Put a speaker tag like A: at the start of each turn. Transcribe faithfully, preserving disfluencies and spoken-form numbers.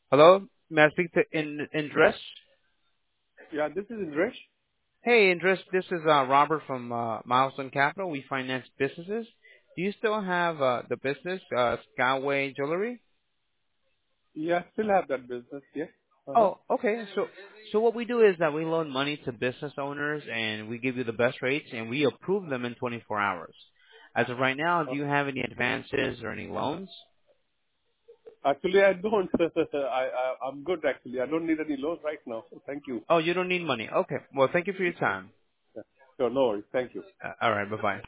A: Hello, may I speak to in Indres?
B: Yeah, this is Indresh.
A: Hey, Indres, this is uh, Robert from uh, Milestone Capital. We finance businesses. Do you still have uh, the business, uh, Skyway Jewelry?
B: Yeah, still have that business. Yeah. Uh-huh.
A: Oh, okay. So, so what we do is that we loan money to business owners, and we give you the best rates, and we approve them in twenty-four hours. As of right now, do
B: Uh,
A: you have any advances or any loans?
B: Actually, I don't. I, I I'm good actually. I don't need any loans right now. Thank you.
A: Oh, you don't need money. Okay. Well, thank you for your time.
B: Yeah. Sure, no worries. Thank you.
A: Uh, all right. Bye bye.